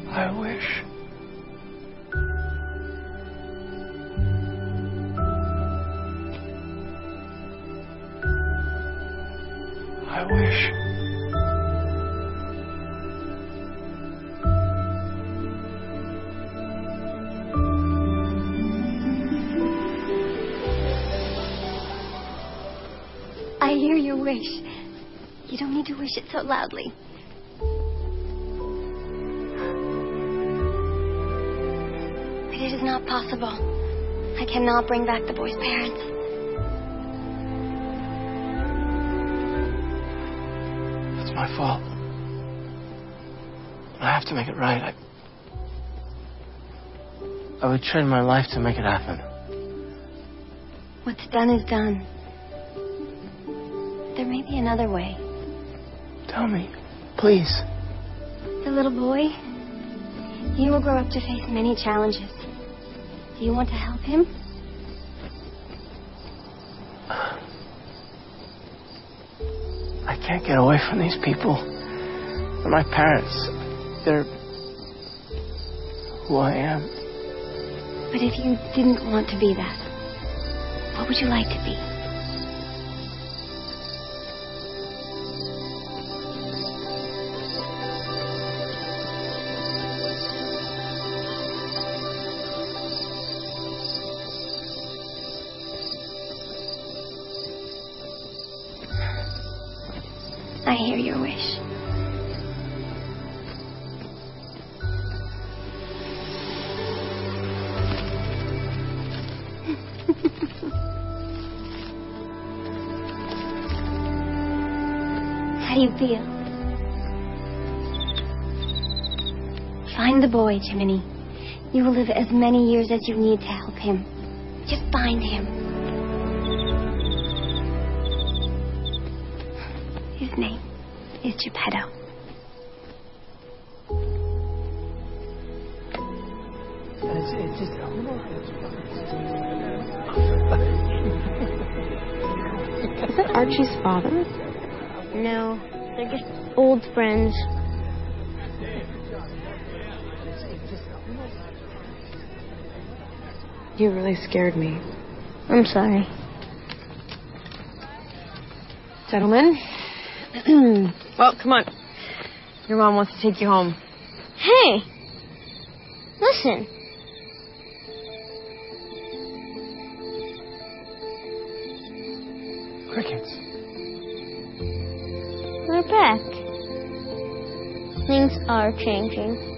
I wish. I wish. I hear your wish. You don't need to wish it so loudly. But it is not possible. I cannot bring back the boy's parents. It's my fault. I have to make it right. I would trade my life to make it happen. What's done is done. There may be another way. Tell me, please. The little boy, he will grow up to face many challenges. Do you want to help him? I can't get away from these people. They're my parents. They're who I am. But if you didn't want to be that, what would you like to be? I hear your wish. How do you feel? Find the boy, Jiminy. You will live as many years as you need to help him. Just find him. His name is Geppetto. Is that Archie's father? No, they're just old friends. You really scared me. I'm sorry. Gentlemen? Well, come on. Your mom wants to take you home. Hey! Listen. Crickets. We're back. Things are changing.